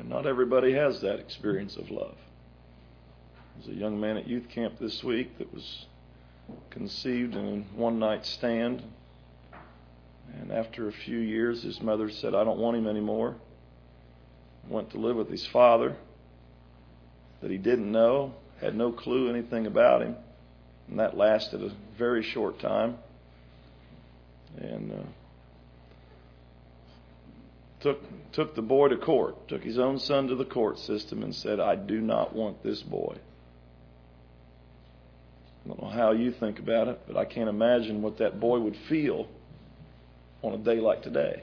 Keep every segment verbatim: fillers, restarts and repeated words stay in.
And not everybody has that experience of love. There's a young man at youth camp this week that was conceived in a one-night stand. And after a few years, his mother said, I don't want him anymore. Went to live with his father that he didn't know, had no clue anything about him. And that lasted a very short time. And uh, took took the boy to court, took his own son to the court system and said, I do not want this boy. I don't know how you think about it, but I can't imagine what that boy would feel on a day like today.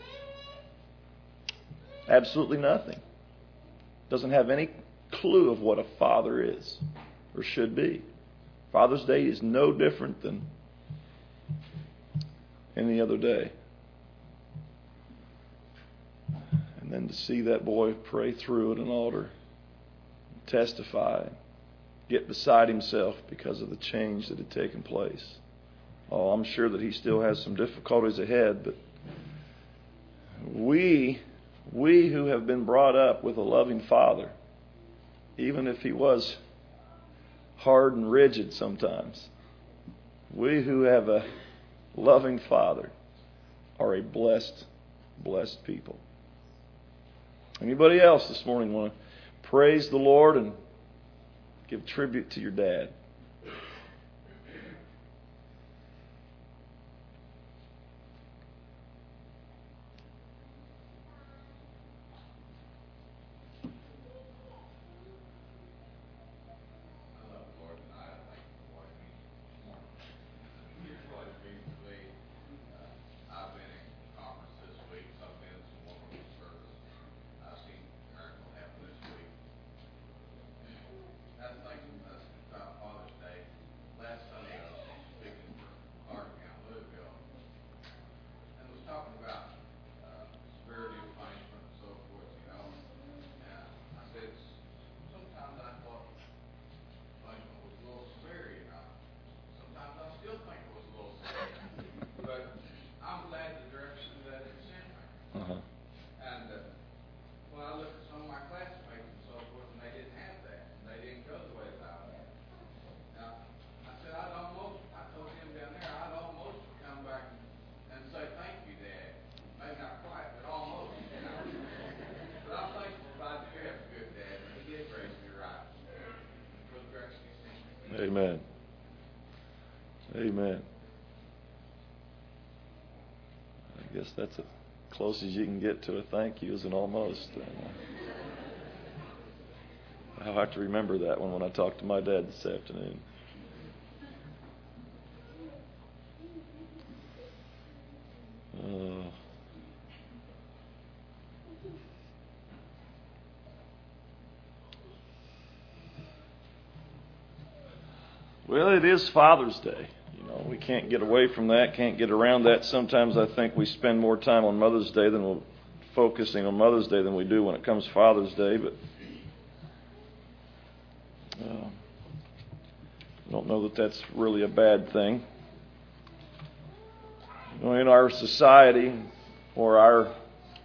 Absolutely nothing. Doesn't have any clue of what a father is or should be. Father's Day is no different than any other day. And then to see that boy pray through at an altar, testify, get beside himself because of the change that had taken place. Oh, I'm sure that he still has some difficulties ahead, but we, we who have been brought up with a loving father, even if he was hard and rigid sometimes, we who have a loving father are a blessed, blessed people. Anybody else this morning want to praise the Lord and give tribute to your dad? Amen. Amen. I guess that's as close as you can get to a thank you as an almost. I'll have to remember that one when I talk to my dad this afternoon. Uh, Well, it is Father's Day. You know, we can't get away from that, can't get around that. Sometimes I think we spend more time on Mother's Day than we're focusing on Mother's Day than we do when it comes Father's Day. But uh, I don't know that that's really a bad thing. You know, in our society or our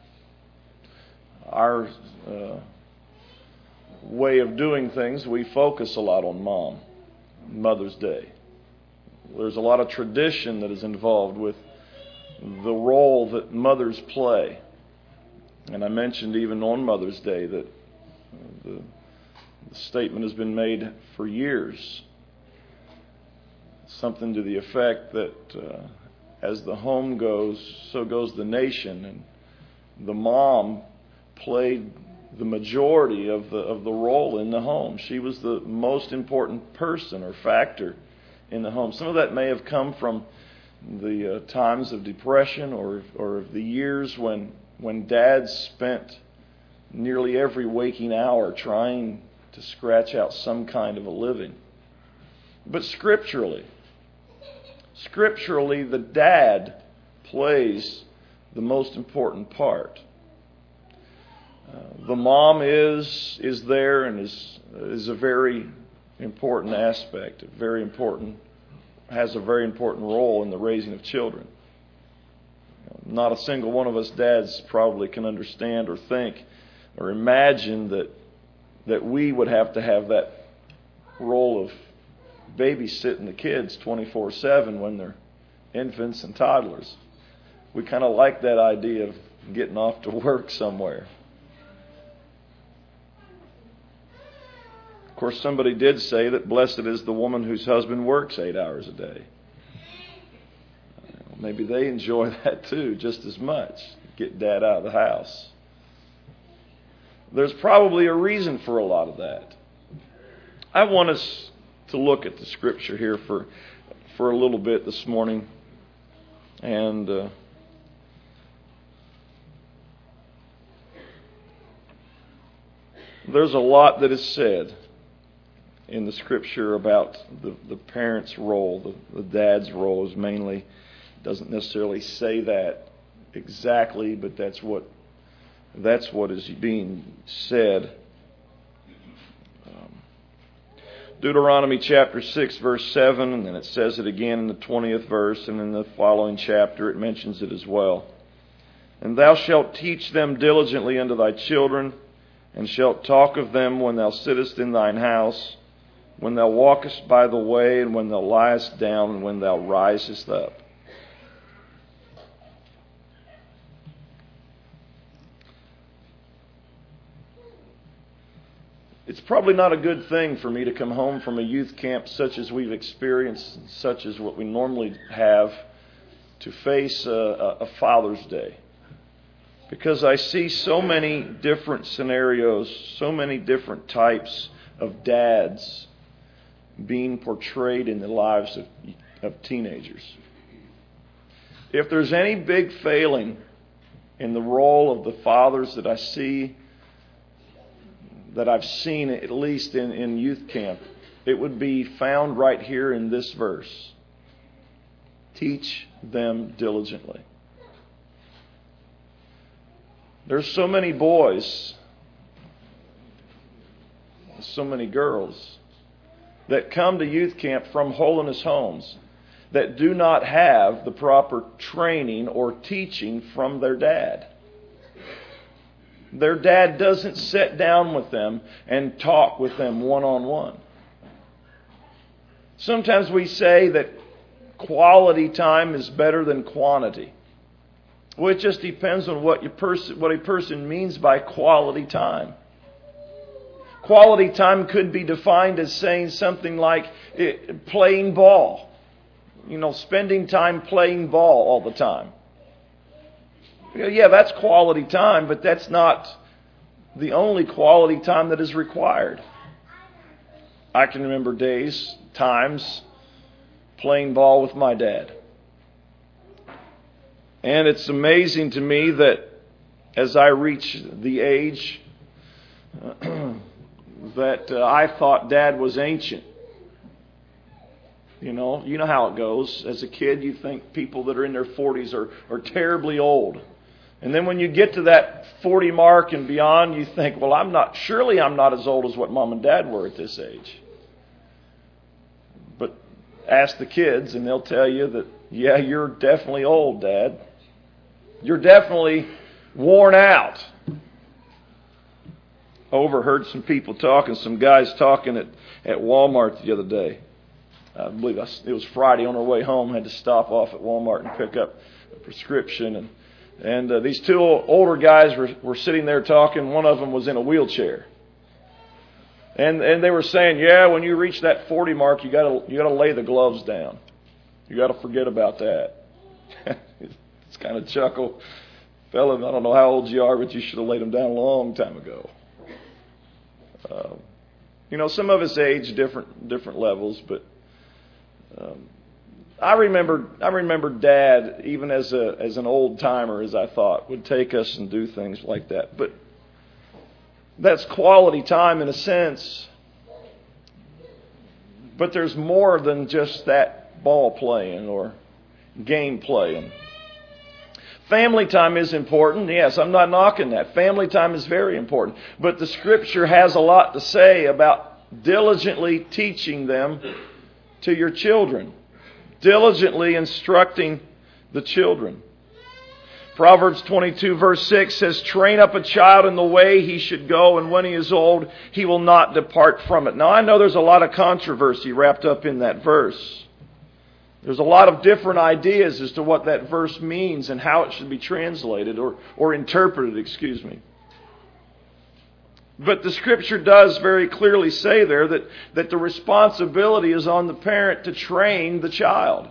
our uh, way of doing things, we focus a lot on Mom. Mother's Day. There's a lot of tradition that is involved with the role that mothers play. And I mentioned even on Mother's Day that the, the statement has been made for years. Something to the effect that uh, as the home goes, so goes the nation. And the mom played the majority of the of the role in the home. She was the most important person or factor in the home. Some of that may have come from the uh, times of depression or or the years when when dads spent nearly every waking hour trying to scratch out some kind of a living. But scripturally, scripturally, the dad plays the most important part. Uh, the mom is is there and is is a very important aspect, very important, has a very important role in the raising of children. You know, not a single one of us dads probably can understand or think or imagine that that we would have to have that role of babysitting the kids twenty-four seven when they're infants and toddlers. We kind of like that idea of getting off to work somewhere. Of course, somebody did say that blessed is the woman whose husband works eight hours a day. Maybe they enjoy that too, just as much. Get dad out of the house. There's probably a reason for a lot of that. I want us to look at the scripture here for for a little bit this morning. And uh, there's a lot that is said in the scripture about the, the parent's role, the, the dad's role is mainly, doesn't necessarily say that exactly, but that's what that's what is being said. Um, Deuteronomy chapter six, verse seven, and then it says it again in the twentieth verse, and in the following chapter it mentions it as well. And thou shalt teach them diligently unto thy children, and shalt talk of them when thou sittest in thine house, when thou walkest by the way, and when thou liest down, and when thou risest up. It's probably not a good thing for me to come home from a youth camp such as we've experienced, such as what we normally have, to face a, a Father's Day. Because I see so many different scenarios, so many different types of dads being portrayed in the lives of, of teenagers. If there's any big failing in the role of the fathers that I see, that I've seen at least in, in youth camp, it would be found right here in this verse. Teach them diligently. There's so many boys, so many girls that come to youth camp from holiness homes that do not have the proper training or teaching from their dad. Their dad doesn't sit down with them and talk with them one-on-one. Sometimes we say that quality time is better than quantity. Well, it just depends on what, you pers- what a person means by quality time. Quality time could be defined as saying something like it, playing ball. You know, spending time playing ball all the time. Yeah, that's quality time, but that's not the only quality time that is required. I can remember days, times, playing ball with my dad. And it's amazing to me that as I reach the age that uh, I thought Dad was ancient. You know, you know how it goes. As a kid, you think people that are in their forties are, are terribly old. And then when you get to that forty mark and beyond, you think, well, I'm not, surely I'm not as old as what Mom and Dad were at this age. But ask the kids and they'll tell you that, yeah, you're definitely old, Dad. You're definitely worn out. Overheard some people talking, some guys talking at, at Walmart the other day. I believe it was Friday on our way home. I had to stop off at Walmart and pick up a prescription. And and uh, these two older guys were, were sitting there talking. One of them was in a wheelchair. And and they were saying, yeah, when you reach that forty mark, you gotta you gotta lay the gloves down. You gotta forget about that. It's kind of chuckle. Fella, I don't know how old you are, but you should have laid them down a long time ago. Uh, you know, some of us age different different levels, but um, I remember I remember Dad, even as a as an old timer, as I thought, would take us and do things like that. But that's quality time in a sense. But there's more than just that ball playing or game playing. Family time is important. Yes, I'm not knocking that. Family time is very important. But the Scripture has a lot to say about diligently teaching them to your children. Diligently instructing the children. Proverbs twenty-two verse six says, "Train up a child in the way he should go, and when he is old, he will not depart from it." Now, I know there's a lot of controversy wrapped up in that verse. There's a lot of different ideas as to what that verse means and how it should be translated or, or interpreted, excuse me. But the Scripture does very clearly say there that, that the responsibility is on the parent to train the child.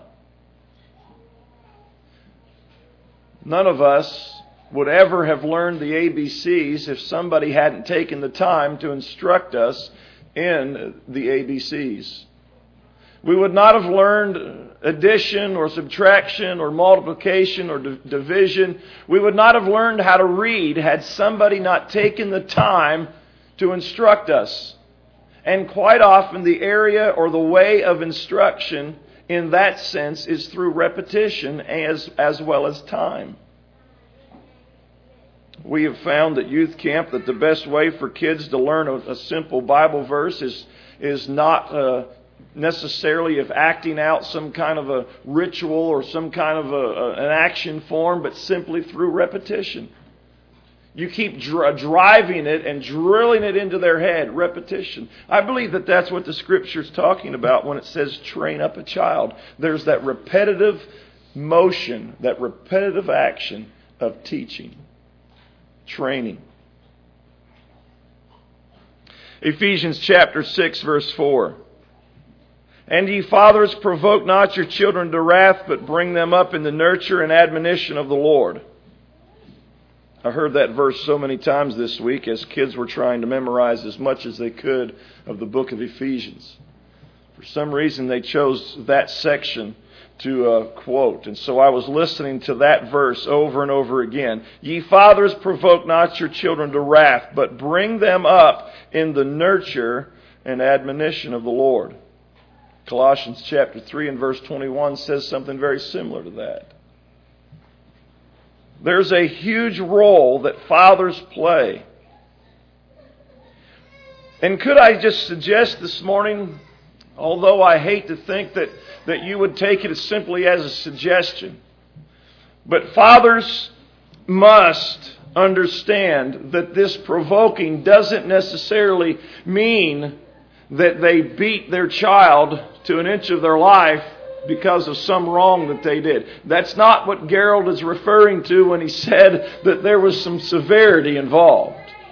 None of us would ever have learned the A B Cs if somebody hadn't taken the time to instruct us in the A B Cs. We would not have learned addition or subtraction or multiplication or d- division. We would not have learned how to read had somebody not taken the time to instruct us. And quite often the area or the way of instruction in that sense is through repetition as, as well as time. We have found at youth camp that the best way for kids to learn a, a simple Bible verse is, is not uh, necessarily of acting out some kind of a ritual or some kind of a, a, an action form, but simply through repetition. You keep dr- driving it and drilling it into their head. Repetition. I believe that that's what the Scripture is talking about when it says train up a child. There's that repetitive motion, that repetitive action of teaching, training. Ephesians chapter six verse four. "And ye fathers, provoke not your children to wrath, but bring them up in the nurture and admonition of the Lord." I heard that verse so many times this week as kids were trying to memorize as much as they could of the book of Ephesians. For some reason they chose that section to uh, quote. And so I was listening to that verse over and over again. "Ye fathers, provoke not your children to wrath, but bring them up in the nurture and admonition of the Lord." Colossians chapter three and verse twenty-one says something very similar to that. There's a huge role that fathers play. And could I just suggest this morning, although I hate to think that, that you would take it as simply as a suggestion, but fathers must understand that this provoking doesn't necessarily mean that they beat their child to an inch of their life because of some wrong that they did. That's not what Gerald is referring to when he said that there was some severity involved.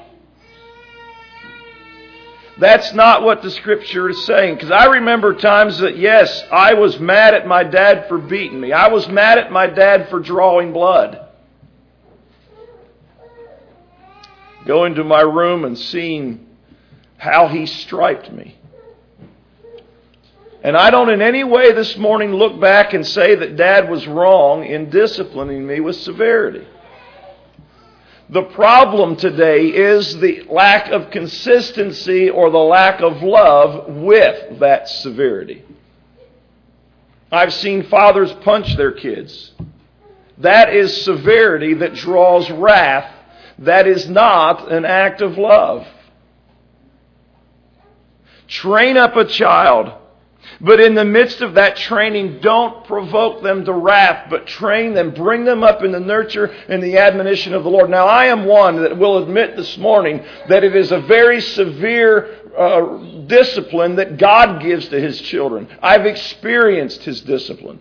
That's not what the Scripture is saying. Because I remember times that, yes, I was mad at my dad for beating me. I was mad at my dad for drawing blood. Going to my room and seeing how he striped me. And I don't in any way this morning look back and say that Dad was wrong in disciplining me with severity. The problem today is the lack of consistency or the lack of love with that severity. I've seen fathers punch their kids. That is severity that draws wrath. That is not an act of love. Train up a child. But in the midst of that training, don't provoke them to wrath, but train them, bring them up in the nurture and the admonition of the Lord. Now, I am one that will admit this morning that it is a very severe uh, discipline that God gives to His children. I've experienced His discipline.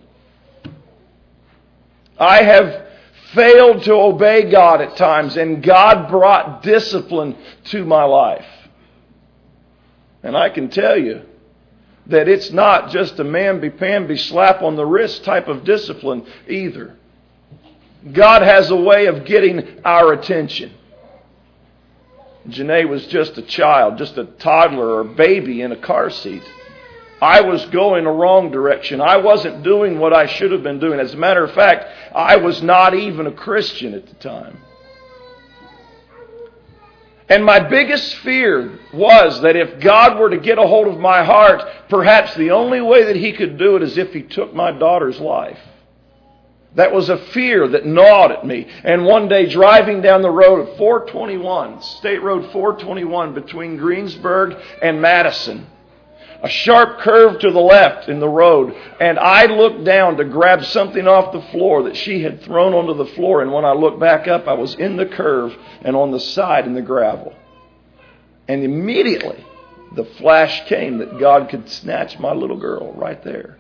I have failed to obey God at times, and God brought discipline to my life. And I can tell you that it's not just a mamby-pamby slap on the wrist type of discipline either. God has a way of getting our attention. Janae was just a child, just a toddler or baby in a car seat. I was going a wrong direction. I wasn't doing what I should have been doing. As a matter of fact, I was not even a Christian at the time. And my biggest fear was that if God were to get a hold of my heart, perhaps the only way that He could do it is if He took my daughter's life. That was a fear that gnawed at me. And one day driving down the road at four twenty-one, State Road four twenty-one between Greensburg and Madison, a sharp curve to the left in the road, and I looked down to grab something off the floor that she had thrown onto the floor, and when I looked back up, I was in the curve and on the side in the gravel. And immediately, the flash came that God could snatch my little girl right there.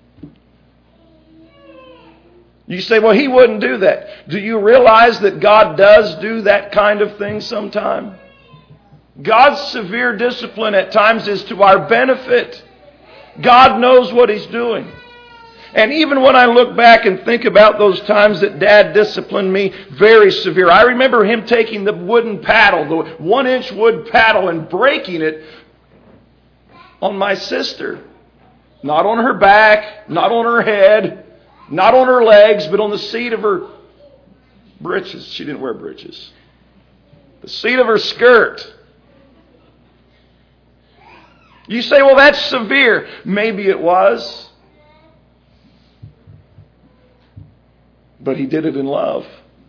You say, well, He wouldn't do that. Do you realize that God does do that kind of thing sometime? God's severe discipline at times is to our benefit. God knows what He's doing. And even when I look back and think about those times that Dad disciplined me very severe, I remember him taking the wooden paddle, the one-inch wood paddle, and breaking it on my sister. Not on her back, not on her head, not on her legs, but on the seat of her breeches. She didn't wear breeches. The seat of her skirt. You say, well, that's severe. Maybe it was. But He did it in love.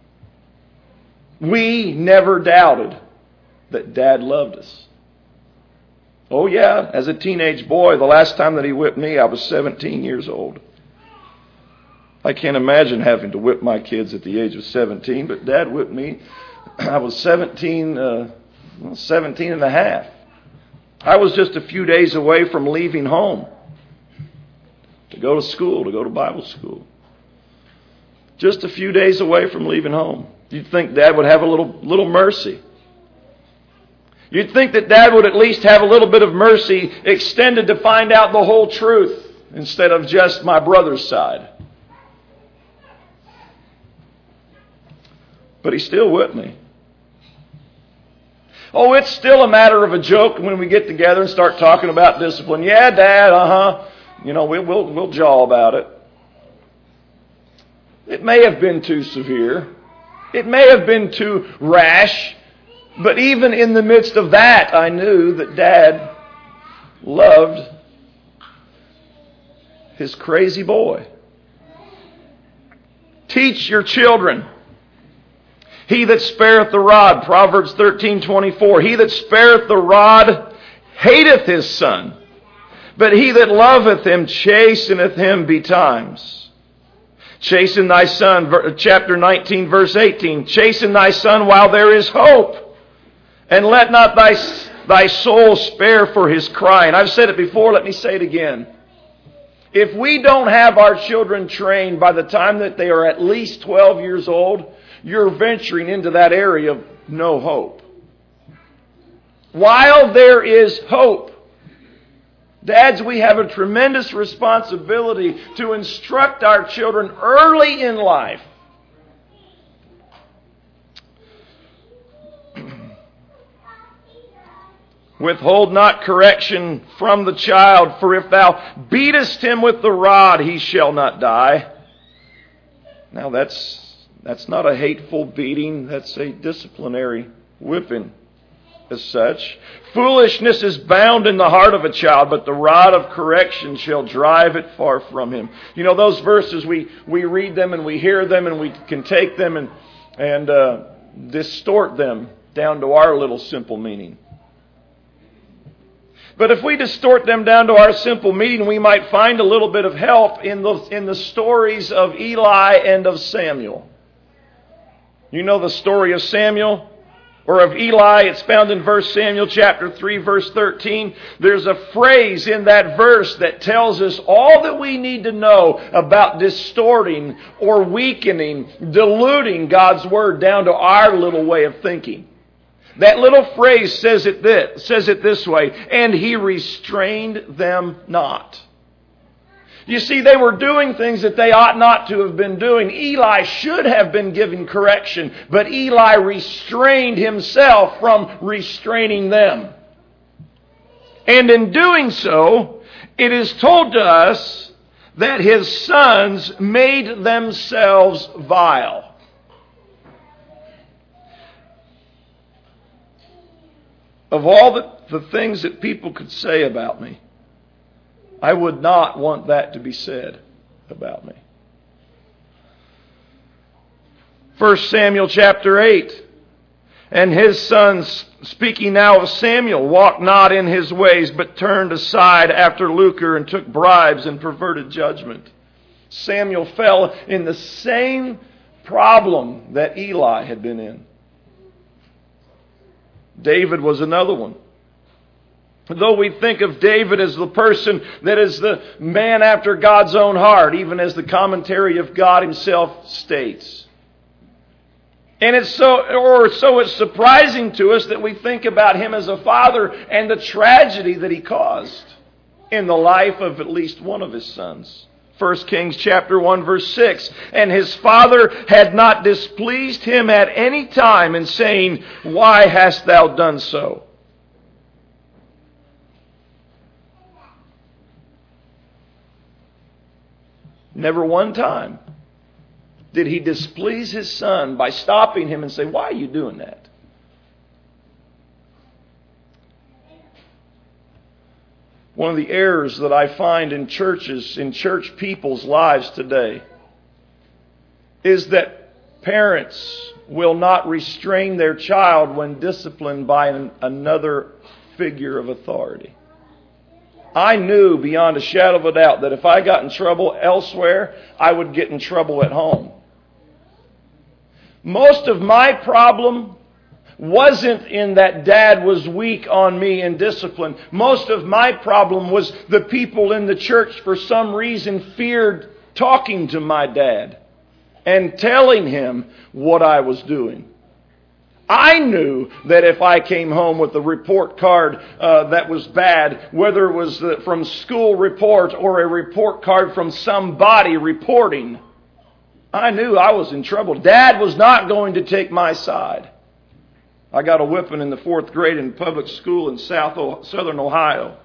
We never doubted that Dad loved us. Oh yeah, as a teenage boy, the last time that he whipped me, I was seventeen years old. I can't imagine having to whip my kids at the age of seventeen, but Dad whipped me. I was seventeen, uh, seventeen and a half. I was just a few days away from leaving home to go to school, to go to Bible school. Just a few days away from leaving home. You'd think Dad would have a little, little mercy. You'd think that Dad would at least have a little bit of mercy extended to find out the whole truth instead of just my brother's side. But He still whipped me. Oh, it's still a matter of a joke when we get together and start talking about discipline. Yeah, Dad, uh-huh. You know, we'll, we'll, we'll jaw about it. It may have been too severe. It may have been too rash. But even in the midst of that, I knew that Dad loved his crazy boy. Teach your children. He that spareth the rod, Proverbs thirteen twenty-four. He that spareth the rod hateth his son, but he that loveth him chasteneth him betimes. Chasten thy son, chapter nineteen, verse eighteen. Chasten thy son while there is hope, and let not thy, thy soul spare for his crying. I've said it before, let me say it again. If we don't have our children trained by the time that they are at least twelve years old, you're venturing into that area of no hope. While there is hope, dads, we have a tremendous responsibility to instruct our children early in life. Withhold not correction from the child, for if thou beatest him with the rod, he shall not die. Now that's that's not a hateful beating, that's a disciplinary whipping as such. Foolishness is bound in the heart of a child, but the rod of correction shall drive it far from him. You know, those verses, we, we read them and we hear them and we can take them and, and uh, distort them down to our little simple meaning. But if we distort them down to our simple meaning, we might find a little bit of help in the, in the stories of Eli and of Samuel. You know the story of Samuel or of Eli. It's found in First Samuel chapter three, verse thirteen. There's a phrase in that verse that tells us all that we need to know about distorting or weakening, diluting God's Word down to our little way of thinking. That little phrase says it this, says it this way, and he restrained them not. You see, they were doing things that they ought not to have been doing. Eli should have been giving correction, but Eli restrained himself from restraining them. And in doing so, it is told to us that his sons made themselves vile. Of all the, the things that people could say about me, I would not want that to be said about me. First Samuel chapter eight. And his sons, speaking now of Samuel, walked not in his ways, but turned aside after lucre and took bribes and perverted judgment. Samuel fell in the same problem that Eli had been in. David was another one. Though we think of David as the person that is the man after God's own heart, even as the commentary of God himself states. And it's so, or so it's surprising to us that we think about him as a father and the tragedy that he caused in the life of at least one of his sons. First Kings chapter one verse six. And his father had not displeased him at any time in saying, "Why hast thou done so?" Never one time did he displease his son by stopping him and say, "Why are you doing that?" One of the errors that I find in churches, in church people's lives today, is that parents will not restrain their child when disciplined by an, another figure of authority. I knew beyond a shadow of a doubt that if I got in trouble elsewhere, I would get in trouble at home. Most of my problem wasn't in that Dad was weak on me in discipline. Most of my problem was the people in the church for some reason feared talking to my dad and telling him what I was doing. I knew that if I came home with a report card uh, that was bad, whether it was uh, from school report or a report card from somebody reporting, I knew I was in trouble. Dad was not going to take my side. I got a whipping in the fourth grade in public school in South Southern Ohio.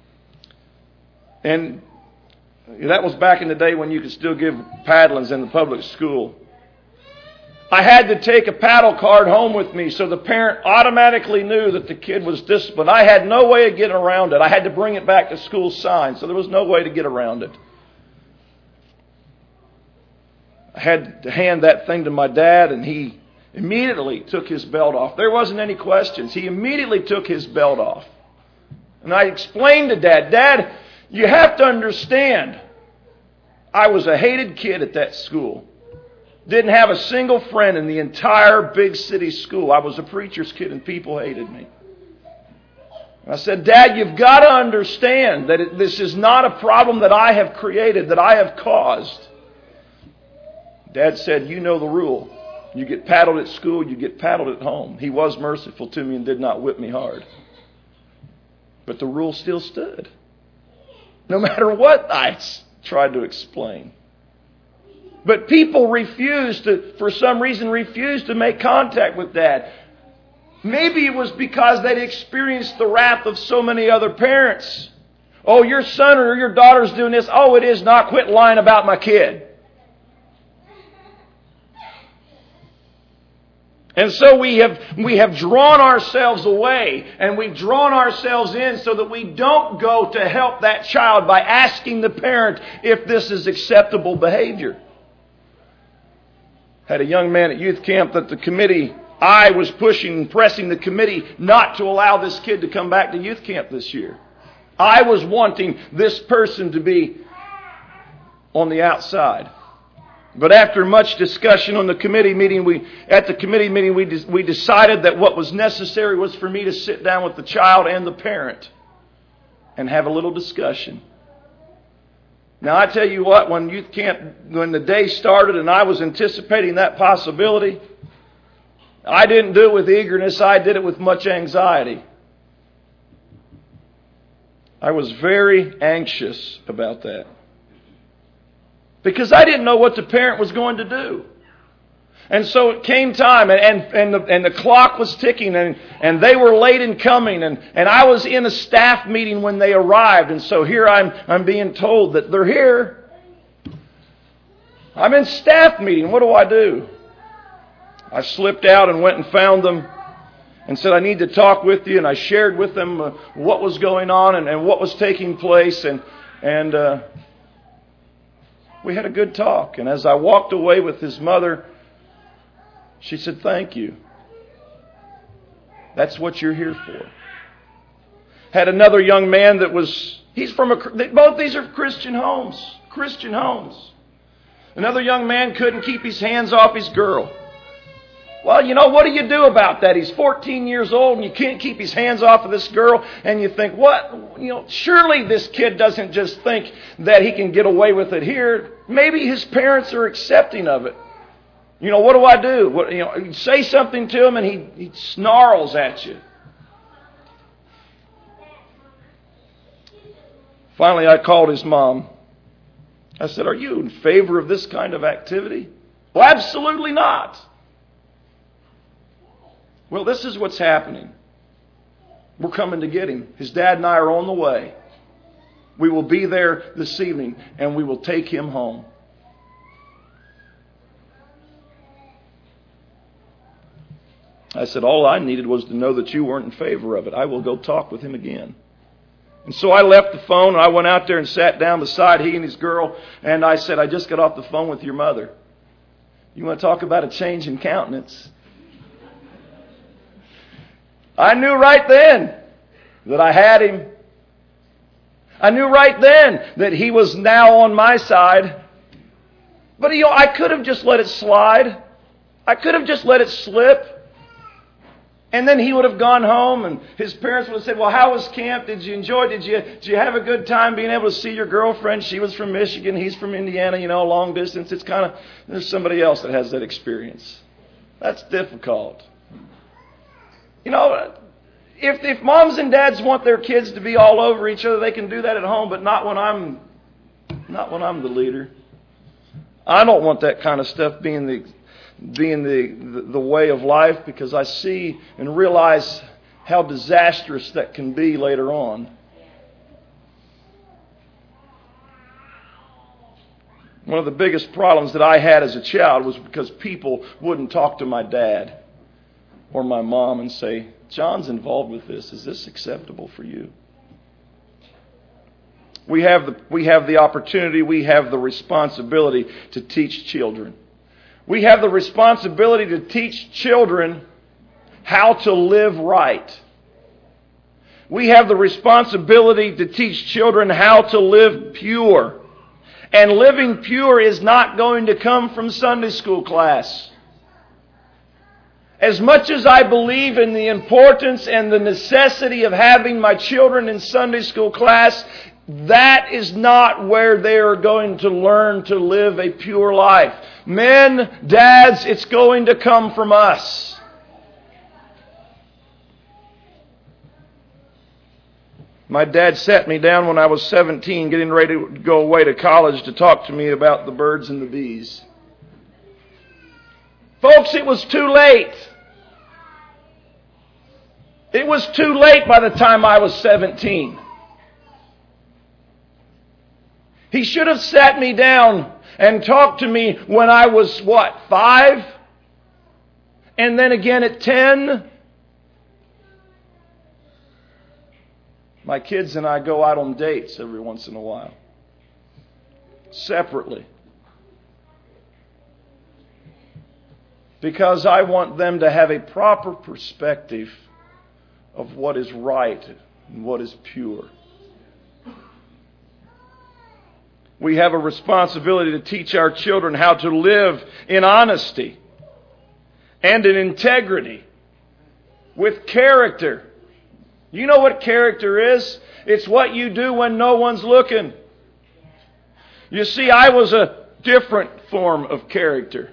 And that was back in the day when you could still give paddlings in the public school. I had to take a paddle card home with me so the parent automatically knew that the kid was disciplined. I had no way of getting around it. I had to bring it back to school signed, so there was no way to get around it. I had to hand that thing to my dad, and he immediately took his belt off. There wasn't any questions. He immediately took his belt off. And I explained to Dad, "Dad, you have to understand, I was a hated kid at that school. Didn't have a single friend in the entire big city school. I was a preacher's kid and people hated me." And I said, "Dad, you've got to understand that it, this is not a problem that I have created, that I have caused." Dad said, "You know the rule. You get paddled at school, you get paddled at home." He was merciful to me and did not whip me hard. But the rule still stood. No matter what I tried to explain. But people refused to, for some reason, refused to make contact with Dad. Maybe it was because they'd experienced the wrath of so many other parents. "Oh, your son or your daughter's doing this. Oh, it is not. Quit lying about my kid." And so we have we have drawn ourselves away and we've drawn ourselves in so that we don't go to help that child by asking the parent if this is acceptable behavior. Had a young man at youth camp that the committee, I was pushing and pressing the committee not to allow this kid to come back to youth camp this year. I was wanting this person to be on the outside. But after much discussion on the committee meeting, we at the committee meeting we de- we decided that what was necessary was for me to sit down with the child and the parent and have a little discussion. Now I tell you what, when youth camp, when the day started and I was anticipating that possibility, I didn't do it with eagerness, I did it with much anxiety. I was very anxious about that. Because I didn't know what the parent was going to do. And so it came time, and, and, and, the, and the clock was ticking, and, and they were late in coming, and, and I was in a staff meeting when they arrived, and so here I'm, I'm being told that they're here. I'm in staff meeting. What do I do? I slipped out and went and found them and said, "I need to talk with you," and I shared with them uh, what was going on and, and what was taking place, and and uh, we had a good talk. And as I walked away with his mother, she said, "Thank you." That's what you're here for. Had another young man that was, he's from a, both these are Christian homes. Christian homes. Another young man couldn't keep his hands off his girl. Well, you know, what do you do about that? He's fourteen years old and you can't keep his hands off of this girl. And you think, what? You know, surely this kid doesn't just think that he can get away with it here. Maybe his parents are accepting of it. You know, what do I do? What, you know, you say something to him and he, he snarls at you. Finally, I called his mom. I said, are you in favor of this kind of activity? Well, absolutely not. Well, this is what's happening. We're coming to get him. His dad and I are on the way. We will be there this evening and we will take him home. I said, all I needed was to know that you weren't in favor of it. I will go talk with him again. And so I left the phone and I went out there and sat down beside he and his girl. And I said, I just got off the phone with your mother. You want to talk about a change in countenance? I knew right then that I had him. I knew right then that he was now on my side. But you know, I could have just let it slide. I could have just let it slip. And then he would have gone home and his parents would have said, well, how was camp? Did you enjoy? Did you, did you have a good time being able to see your girlfriend? She was from Michigan. He's from Indiana, you know, long distance. It's kind of, there's somebody else that has that experience. That's difficult. You know, if, if moms and dads want their kids to be all over each other, they can do that at home, but not when I'm, not when I'm the leader. I don't want that kind of stuff being the being the, the, the way of life, because I see and realize how disastrous that can be later on. One of the biggest problems that I had as a child was because people wouldn't talk to my dad or my mom and say, John's involved with this. Is this acceptable for you? We have the, we have the opportunity, we have the responsibility to teach children. We have the responsibility to teach children how to live right. We have the responsibility to teach children how to live pure. And living pure is not going to come from Sunday school class. As much as I believe in the importance and the necessity of having my children in Sunday school class, that is not where they are going to learn to live a pure life. Men, dads, it's going to come from us. My dad sat me down when I was seventeen, getting ready to go away to college, to talk to me about the birds and the bees. Folks, it was too late. It was too late by the time I was seventeen. He should have sat me down and talked to me when I was, what, five? And then again at ten? My kids and I go out on dates every once in a while. Separately. Because I want them to have a proper perspective of what is right and what is pure. We have a responsibility to teach our children how to live in honesty and in integrity, with character. You know what character is? It's what you do when no one's looking. You see, I was a different form of character.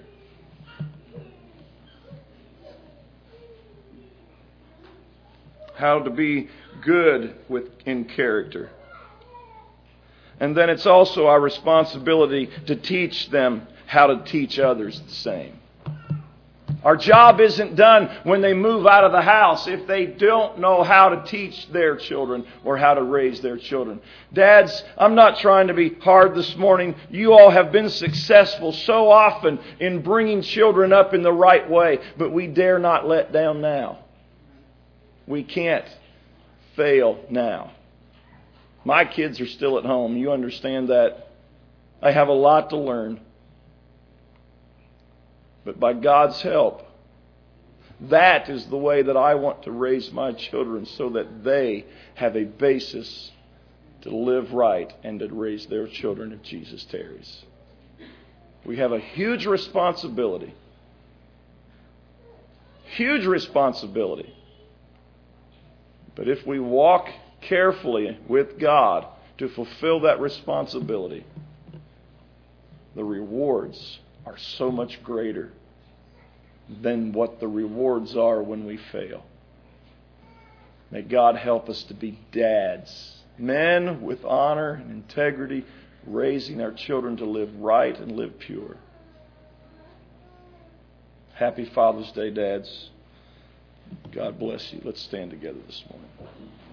How to be good with in character. And then it's also our responsibility to teach them how to teach others the same. Our job isn't done when they move out of the house if they don't know how to teach their children or how to raise their children. Dads, I'm not trying to be hard this morning. You all have been successful so often in bringing children up in the right way, but we dare not let down now. We can't fail now. My kids are still at home. You understand that? I have a lot to learn. But by God's help, That is the way that I want to raise my children, so that they have a basis to live right and to raise their children if Jesus tarries. We have a huge responsibility. Huge responsibility. But if we walk carefully with God to fulfill that responsibility, the rewards are so much greater than what the rewards are when we fail. May God help us to be dads, men with honor and integrity, raising our children to live right and live pure. Happy Father's Day, dads. God bless you. Let's stand together this morning.